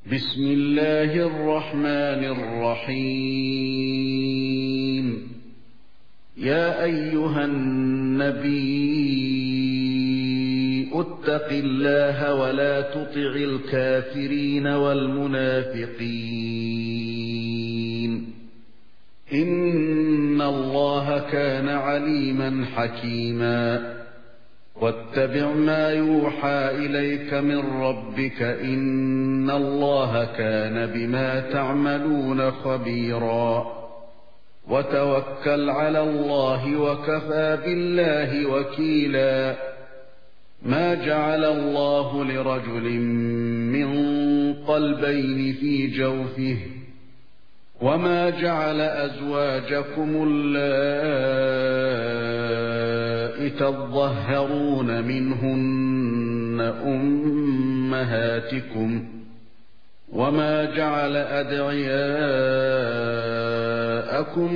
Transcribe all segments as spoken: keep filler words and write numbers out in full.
بسم الله الرحمن الرحيم. يا أيها النبي اتق الله ولا تطع الكافرين والمنافقين إن الله كان عليما حكيما. واتبع ما يوحى إليك من ربك إن الله كان بما تعملون خبيرا. وتوكل على الله وكفى بالله وكيلا. ما جعل الله لرجل من قلبين في جوفه وما جعل أزواجكم اللائي تظهرون منهن أمهاتكم وما جعل أدعياءكم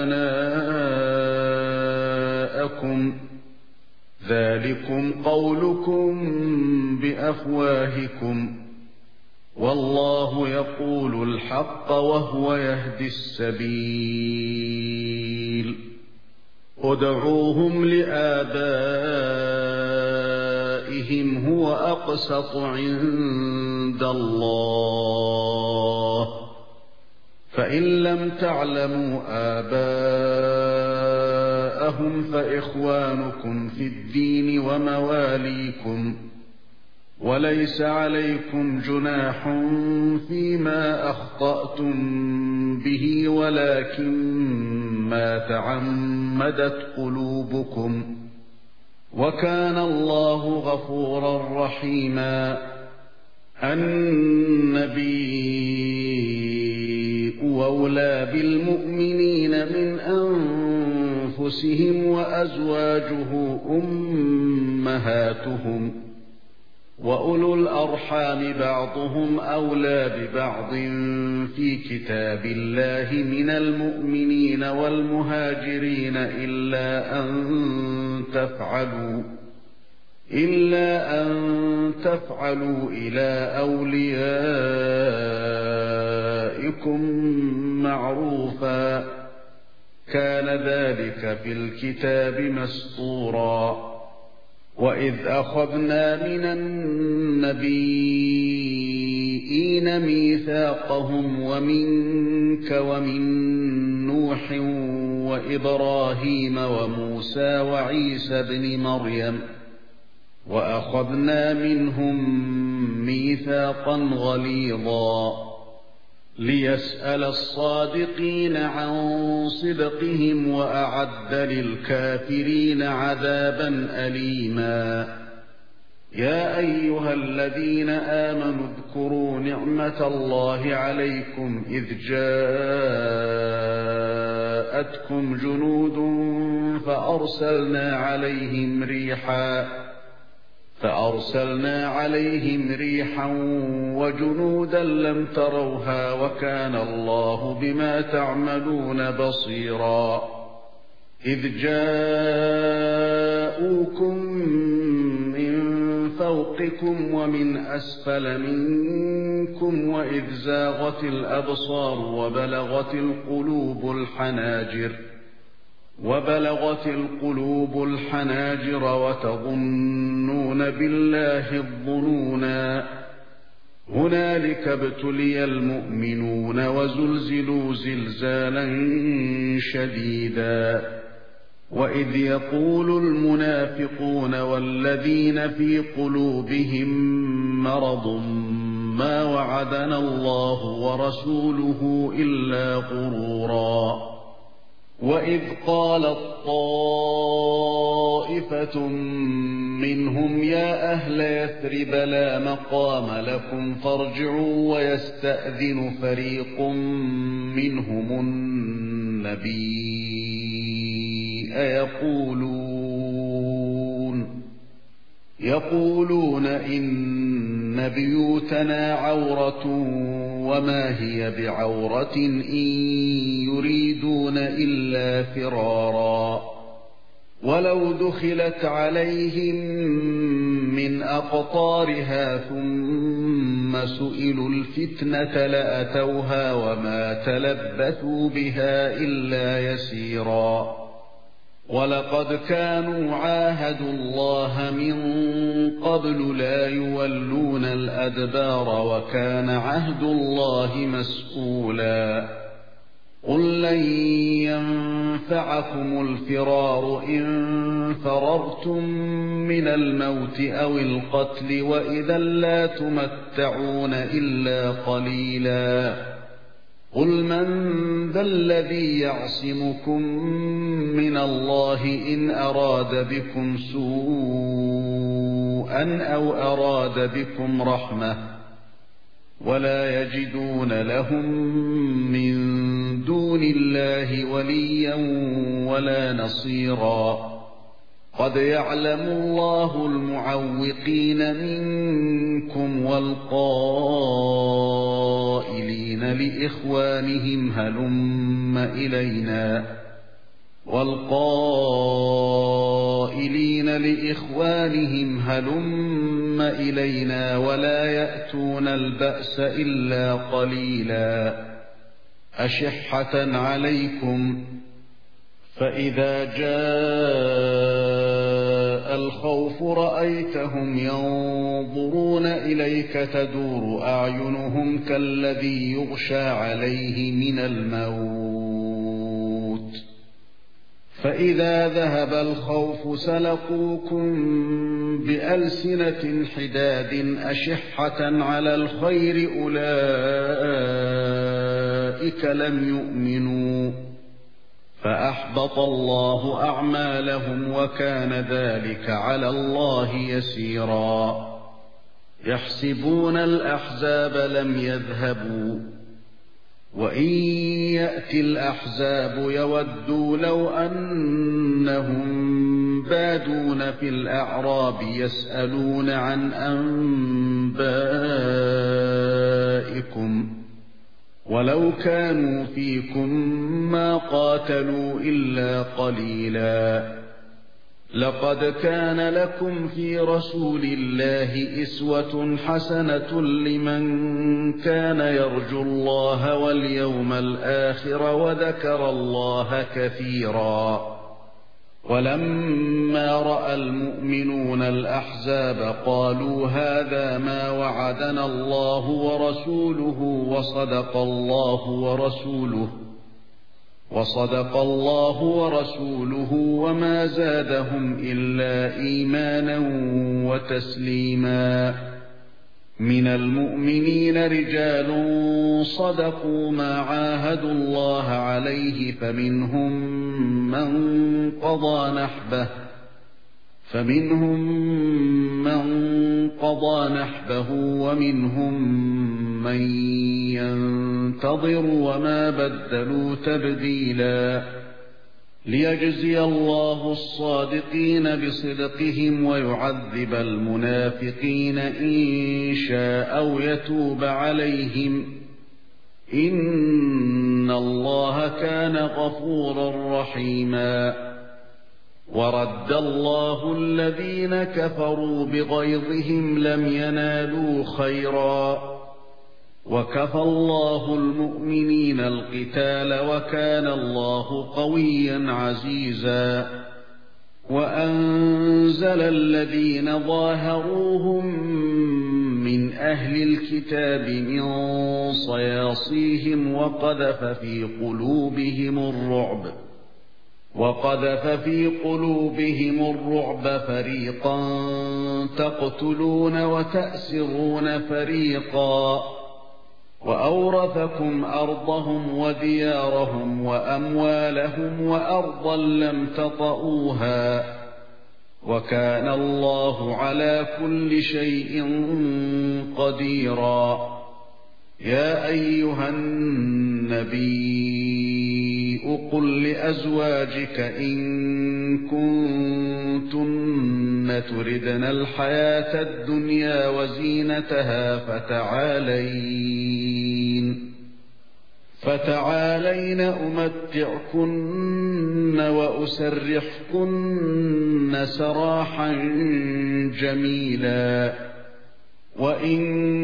أبناءكم ذلكم قولكم بأفواهكم والله يقول الحق وهو يهدي السبيل. ادعوهم لآبائهم هو أقسط عند الله فإن لم تعلموا آباءهم فإخوانكم في الدين ومواليكم وليس عليكم جناح فيما أخطأتم به ولكن ما تعمدت قلوبكم وكان الله غفورا رحيما. النبي أولى بالمؤمنين من أنفسهم وأزواجه أمهاتهم وأولو الأرحام بعضهم أولى ببعض في كتاب الله من المؤمنين والمهاجرين إلا أن تفعلوا إلا أن تفعلوا إلى أوليائكم معروفا كان ذلك في الكتاب مسطورا. وإذ أخذنا من النبيين ميثاقهم ومنك ومن نوح وإبراهيم وموسى وعيسى بن مريم وأخذنا منهم ميثاقا غليظا ليسأل الصادقين عن صدقهم وأعد للكافرين عذابا أليما. يا أيها الذين آمنوا اذكروا نعمة الله عليكم إذ جاءتكم جنود فأرسلنا عليهم ريحا فأرسلنا عليهم ريحا وجنودا لم تروها وكان الله بما تعملون بصيرا. إذ جاءوكم من فوقكم ومن أسفل منكم وإذ زاغت الأبصار وبلغت القلوب الحناجر وبلغت القلوب الحناجر وتظنون بالله الظنونا. هنالك ابتلي المؤمنون وزلزلوا زلزالا شديدا. وإذ يقول المنافقون والذين في قلوبهم مرض ما وعدنا الله ورسوله إلا غرورا. وإذ قالت طائفة منهم يا أهل يثرب لا مقام لكم فارجعوا ويستأذن فريق منهم النبي يقولون يقولون إن بيوتنا عورة وما هي بعورة إن يريدون إلا فرارا ولو دخلت عليهم من أقطارها ثم سئلوا الفتنة لأتوها وما تلبثوا بها إلا يسيرا ولقد كانوا عاهدوا الله من قبل لا يولون الأدبار وكان عهد الله مسؤولا قل لن ينفعكم الفرار إن فررتم من الموت أو القتل وإذا لا تمتعون إلا قليلا قل من ذا الذي يعصمكم من الله إن أراد بكم سوءا أو أراد بكم رحمة ولا يجدون لهم من دون الله وليا ولا نصيرا قد يعلم الله المعوقين منكم والقائلين لإخوانهم هلم إلينا والقائلين لإخوانهم هلم إلينا ولا يأتون البأس إلا قليلا أشحة عليكم فإذا جاء الخوف رأيتهم ينظرون إليك تدور أعينهم كالذي يغشى عليه من الموت فإذا ذهب الخوف سلقوكم بألسنة حداد أشحة على الخير أولئك لم يؤمنوا فأحبط الله أعمالهم وكان ذلك على الله يسيرا يحسبون الأحزاب لم يذهبوا وإن يأتي الأحزاب يودوا لو أنهم بادون في الأعراب يسألون عن أنبائكم ولو كانوا فيكم ما قاتلوا إلا قليلا لقد كان لكم في رسول الله أسوة حسنة لمن كان يرجو الله واليوم الآخر وذكر الله كثيرا ولما رأى المؤمنون الأحزاب قالوا هذا ما وعدنا الله ورسوله وصدق الله ورسوله وصدق الله ورسوله وما زادهم إلا إيمانا وتسليما من المؤمنين رجال صدقوا ما عاهدوا الله عليه فمنهم من قضى نحبه فمنهم من قضى نحبه ومنهم من ينتظر وما بدلوا تبديلا ليجزي الله الصادقين بصدقهم ويعذب المنافقين إن شاء أو يتوب عليهم إن الله كان غفورا رحيما ورد الله الذين كفروا بغيظهم لم ينالوا خيرا وكفى الله المؤمنين القتال وكان الله قويا عزيزا وأنزل الذين ظاهروهم من أهل الكتاب من صياصيهم وقذف في قلوبهم الرعب وقذف في قلوبهم الرعب فريقا تقتلون وتأسرون فريقا وأورثكم أرضهم وديارهم وأموالهم وأرضا لم تطئوها وكان الله على كل شيء قديرا يا أيها النبي قل لأزواجك إن كنتن تردن الحياة الدنيا وزينتها فتعالين فتعالين أمتعكن وأسرحكن سراحا جميلا وإن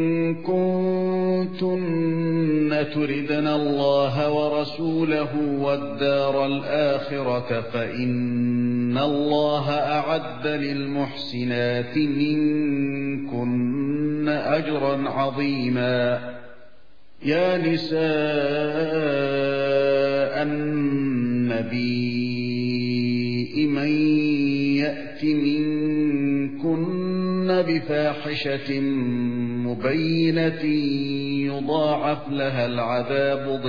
كنتن تردن الله ورسوله والدار الآخرة فإن الله أعد للمحسنات منكن أجرا عظيما يا نساء النبي من يأت منكن بفاحشة مبينة يضاعف لها العذاب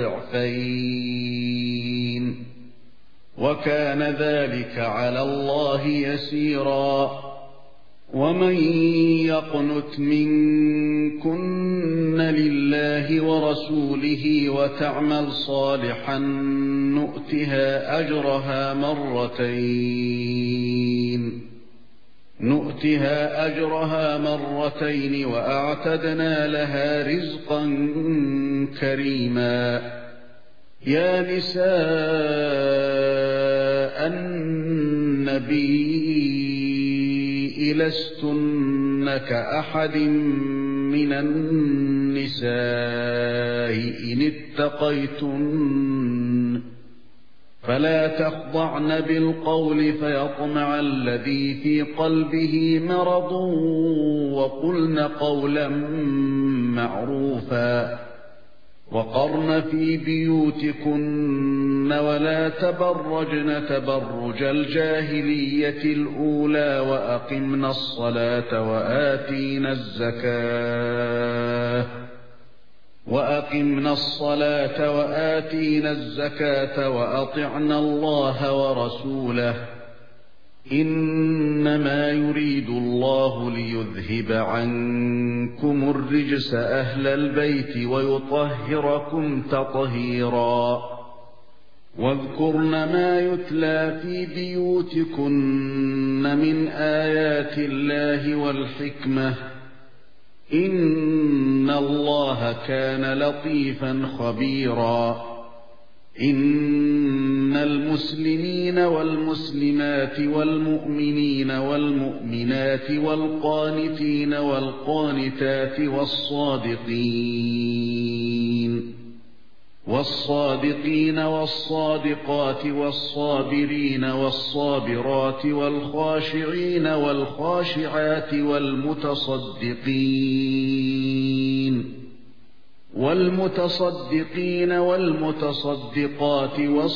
ضعفين وكان ذلك على الله يسيرا ومن يقنت منكن لله ورسوله وتعمل صالحا نؤتها أجرها مرتين نؤتها أجرها مرتين وأعتدنا لها رزقا كريما يا نساء النبي لستن كأحد من النساء إن اتقيتن فلا تخضعن بالقول فيطمع الذي في قلبه مرض وقلن قولا معروفا وقرن في بيوتكن ولا تبرجن تبرج الجاهلية الأولى وأقمن الصلاة وآتينا الزكاة وأقمنا الصلاة وآتينا الزكاة وأطعنا الله ورسوله إنما يريد الله ليذهب عنكم الرجس أهل البيت ويطهركم تطهيرا واذكرن ما يتلى في بيوتكن من آيات الله والحكمة إن الله كان لطيفا خبيرا إن المسلمين والمسلمات والمؤمنين والمؤمنات والقانتين والقانتات والصادقين والصادقين والصادقات والصابرين والصابرات والخاشعين والخاشعات والمتصدقين والمتصدقين والمتصدقات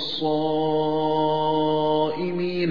والصائمين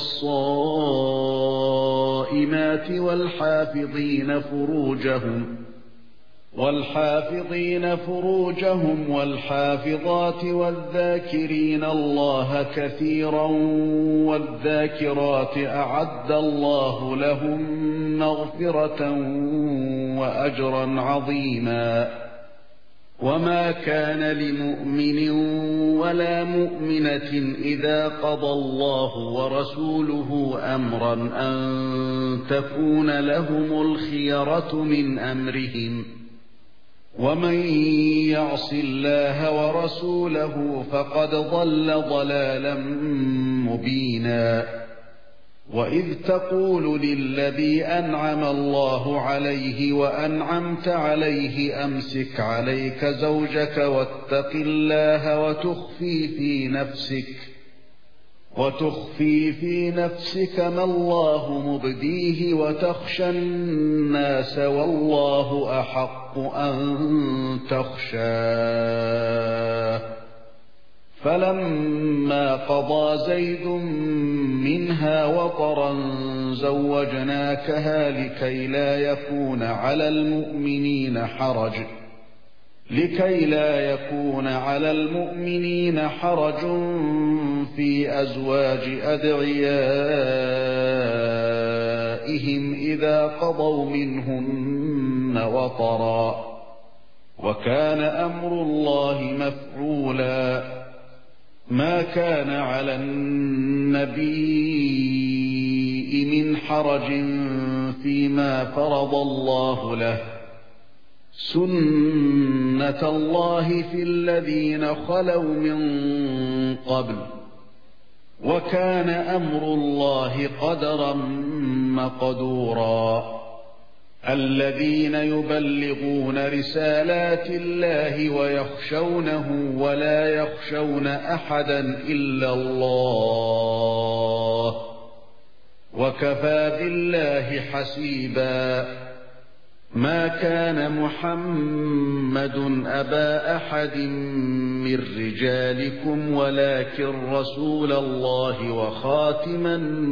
والصائمات والحافظين فروجهم والحافظين فروجهم والحافظات والذاكرين الله كثيرا والذاكرات أعد الله لهم مغفرة وأجرا عظيما وما كان لمؤمن ولا مؤمنة إذا قضى الله ورسوله أمرا أن تكون لهم الخيرة من أمرهم ومن يعص الله ورسوله فقد ضل ضلالا مبينا وإذ تقول للذي أنعم الله عليه وأنعمت عليه أمسك عليك زوجك واتق الله وتخفي في نفسك وتخفي في نفسك ما الله مبديه وتخشى الناس والله أحق أن تخشاه فلما قضى زيد منها وطرا زوجناكها لكي لا يكون على المؤمنين حرج لكي لا يكون على المؤمنين حرج في أزواج أدعيائهم إذا قضوا منهن وطرا وكان أمر الله مفعولا ما كان على النبي من حرج فيما فرض الله له سُنَّةَ اللَّهِ فِي الَّذِينَ خَلَوْا مِن قَبْلُ وَكَانَ أَمْرُ اللَّهِ قَدَرًا مَّقْدُورًا الَّذِينَ يُبَلِّغُونَ رِسَالَاتِ اللَّهِ وَيَخْشَوْنَهُ وَلَا يَخْشَوْنَ أَحَدًا إِلَّا اللَّهَ وَكَفَى بِاللَّهِ حَسِيبًا ما كان محمد أبا أحد من رجالكم ولكن رسول الله وخاتم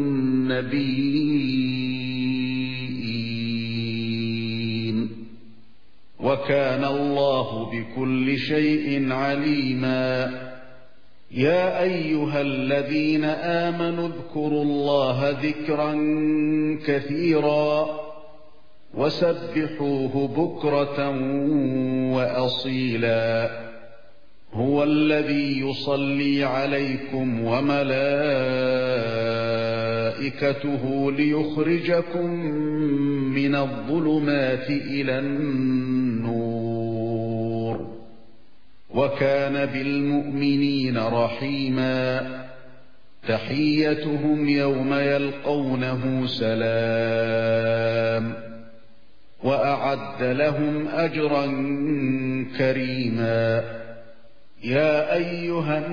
النبيين وكان الله بكل شيء عليما يا أيها الذين آمنوا اذكروا الله ذكرا كثيرا وسبحوه بكرة وأصيلا هو الذي يصلي عليكم وملائكته ليخرجكم من الظلمات إلى النور وكان بالمؤمنين رحيما تحيتهم يوم يلقونه سلام وأعد لهم أجرا كريما يا أيها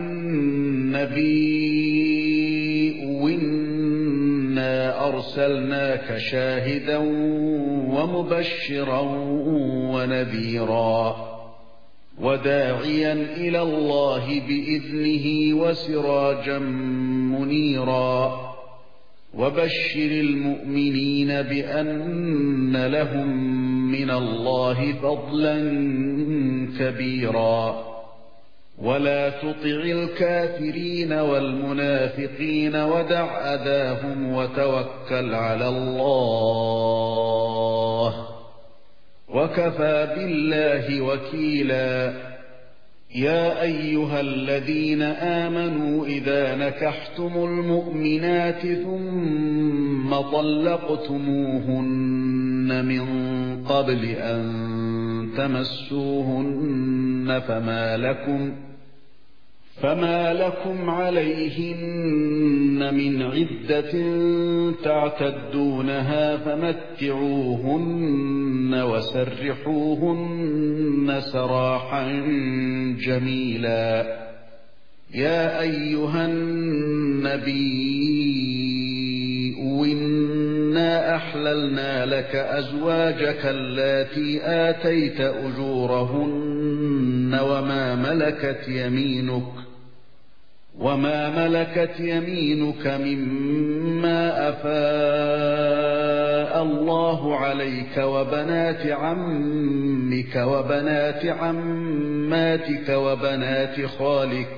النبي إنا أرسلناك شاهدا ومبشرا ونذيرا وداعيا إلى الله بإذنه وسراجا منيرا وبشر المؤمنين بأن لهم من الله فضلا كبيرا ولا تطع الكافرين والمنافقين ودع أذاهم وتوكل على الله وكفى بالله وكيلا يا أيها الذين آمنوا إذا نكحتم المؤمنات ثم طلقتموهن من قبل أن تمسوهن فما لكم فما لكم عليهن من عدة تعتدونها فمتعوهن وسرحوهن سراحا جميلا يا أيها النبي إنا أحللنا لك أزواجك اللاتي آتيت أجورهن وما ملكت يمينك وما ملكت يمينك مما أفاء الله عليك وبنات عمك وبنات عماتك وبنات خالك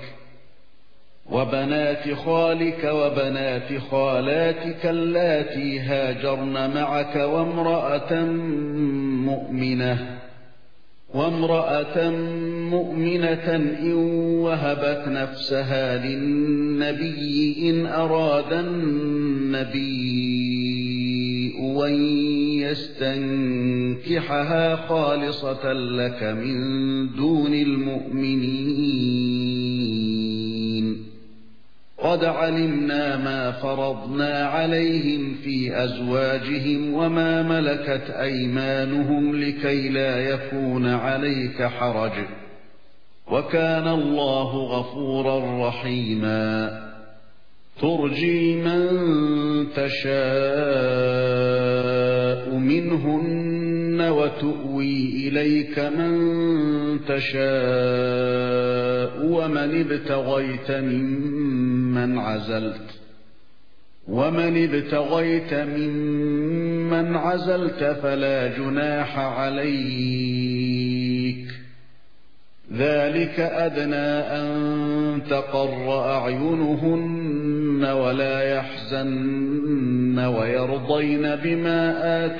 وبنات خالك وبنات خالاتك اللاتي هاجرن معك وامرأة مؤمنة وامرأة مؤمنة إن وهبت نفسها للنبي إن أراد النبي أن يستنكحها خالصة لك من دون المؤمنين قد علمنا ما فرضنا عليهم في أزواجهم وما ملكت أيمانهم لكي لا يكون عليك حرج وكان الله غفورا رحيما ترجي من تشاء منهن وتؤوي إليك من تشاء ومن ابتغيت ممن عزلت ومن ابتغيت ممن عزلت فلا جناح عليك ذلك أدنى أن تقر أعينهن ولا يحزن ويرضين بما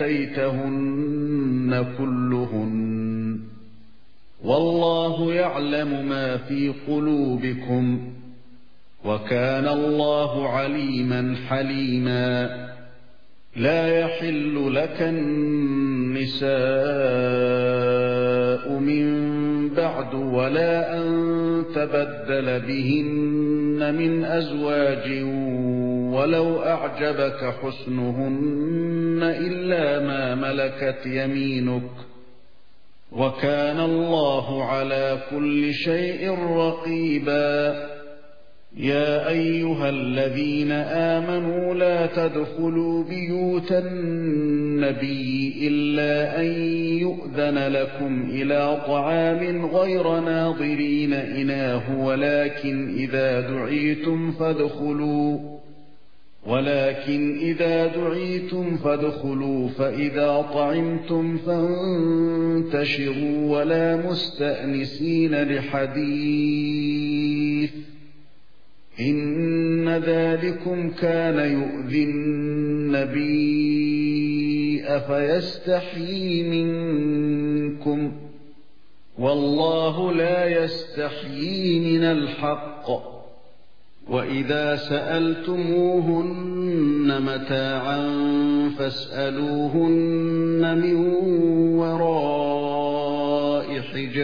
آتيتهن كلهن والله يعلم ما في قلوبكم وكان الله عليما حليما لا يحل لك النساء من بعد ولا أن تبدل بهن من أزواج ولو أعجبك حسنهن إلا ما ملكت يمينك وكان الله على كل شيء رقيبا. يا أيها الذين آمنوا لا تدخلوا بيوت النبي إلا أن يؤذن لكم إلى طعام غير ناظرين إناه ولكن إذا دعيتم فادخلوا ولكن إذا دعيتم فادخلوا فإذا طعمتم فانتشروا ولا مستأنسين لحديث إن ذلكم كان يؤذي النبي فيستحيي منكم والله لا يستحيي من الحق. وإذا سألتموهن متاعا فاسألوهن من وراء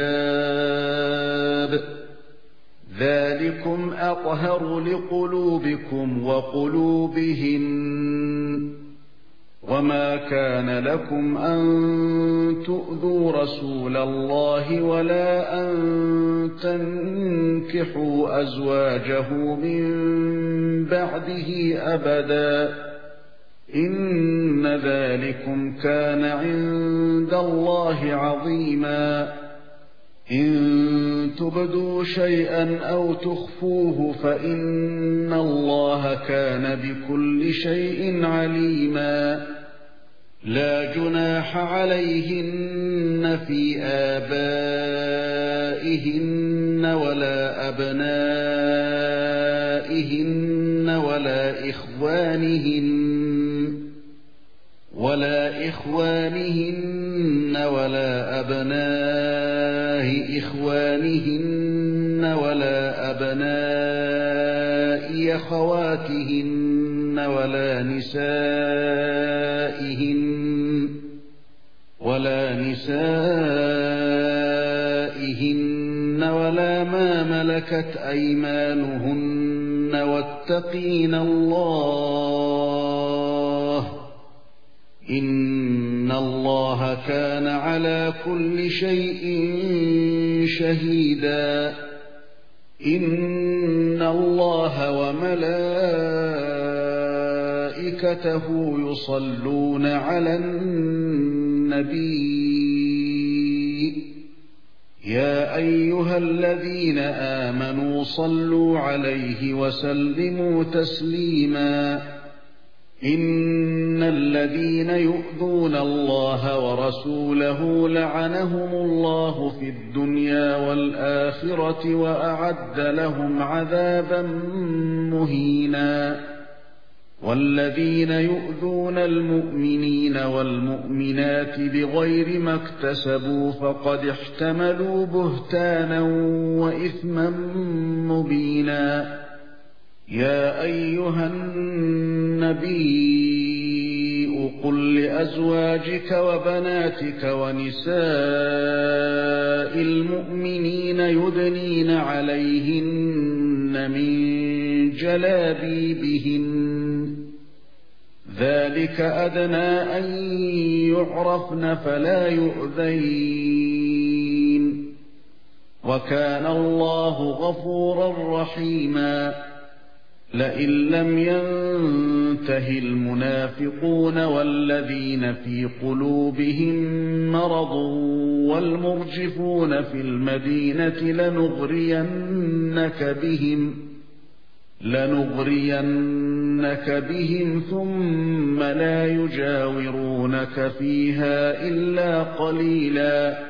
حجاب ذلكم أطهر لقلوبكم وقلوبهن. وما كان لكم أن تؤذوا رسول الله ولا أن تنكحوا أزواجه من بعده أبدا إن ذلكم كان عند الله عظيما. إن تبدوا شيئا أو تخفوه فإن الله كان بكل شيء عليما. لا جناح عليهن في آبائهن ولا أبنائهن ولا إخوانهن ولا إخوانهن ولا أبناء إخوانهن ولا أبناء أخواتهن ولا نسائهن ولا نسائهن ولا ما ملكت أيمانهن واتقين الله إن الله كان على كل شيء شهيدا. إن الله وملائكته يصلون على النبي يا أيها الذين آمنوا صلوا عليه وسلموا تسليما. إن الذين يؤذون الله ورسوله لعنهم الله في الدنيا والآخرة وأعد لهم عذابا مهينا. والذين يؤذون المؤمنين والمؤمنات بغير ما اكتسبوا فقد احتملوا بهتانا وإثما مبينا. يا أيها النبي قل لأزواجك وبناتك ونساء المؤمنين يدنين عليهن من جلابيبهن ذلك أدنى أن يعرفن فلا يؤذين وكان الله غفورا رحيما. لئن لم ينته المنافقون والذين في قلوبهم مرض والمرجفون في المدينة لنغرينك بهم لنغرينك بهم ثم لا يجاورونك فيها إلا قليلا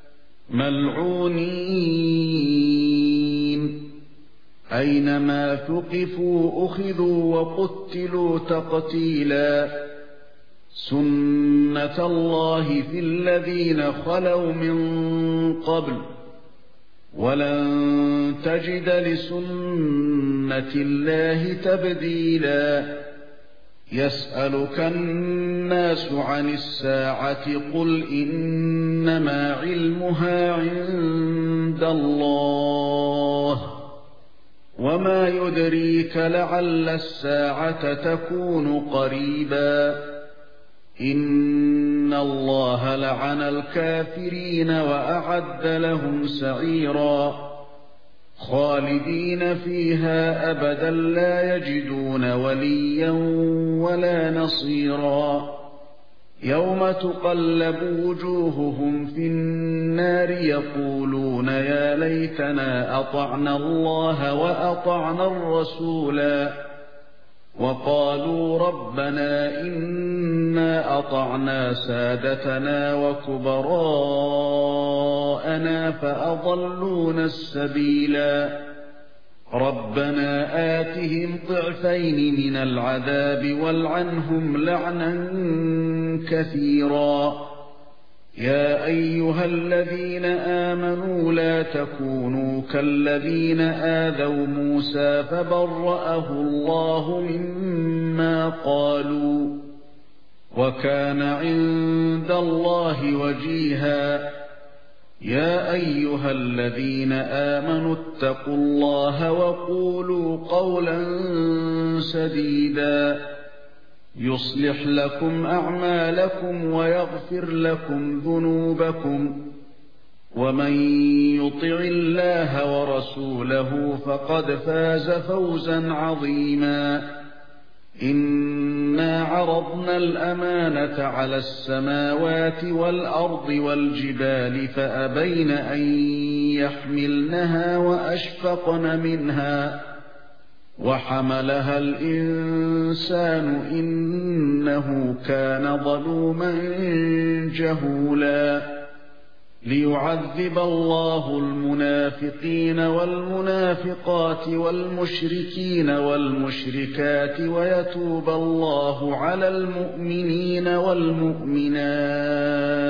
ملعونين أينما ثقفوا أخذوا وقتلوا تقتيلا. سنة الله في الذين خلوا من قبل ولن تجد لسنة الله تبديلا. يسألك الناس عن الساعة قل إنما علمها عند الله وما يدريك لعل الساعة تكون قريبا إن الله لعن الكافرين وأعد لهم سعيرا خالدين فيها أبدا لا يجدون وليا ولا نصيرا يوم تقلب وجوههم في النار يقولون يا ليتنا أطعنا الله وأطعنا الرسولا وقالوا ربنا إنا أطعنا سادتنا وكبراءنا فأضلونا السبيلا ربنا آتهم ضعفين من العذاب والعنهم لعنا كثيرا يا أيها الذين آمنوا لا تكونوا كالذين آذوا موسى فبرأه الله مما قالوا وكان عند الله وجيها يا أيها الذين آمنوا اتقوا الله وقولوا قولا سديدا يصلح لكم أعمالكم ويغفر لكم ذنوبكم ومن يطع الله ورسوله فقد فاز فوزا عظيما إنا عرضنا الأمانة على السماوات والأرض والجبال فأبين أن يحملنها وأشفقن منها وحملها الإنسان إنه كان ظلوما جهولا ليعذب الله المنافقين والمنافقات والمشركين والمشركات ويتوب الله على المؤمنين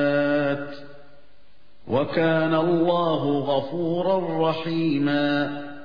والمؤمنات وكان الله غفورا رحيما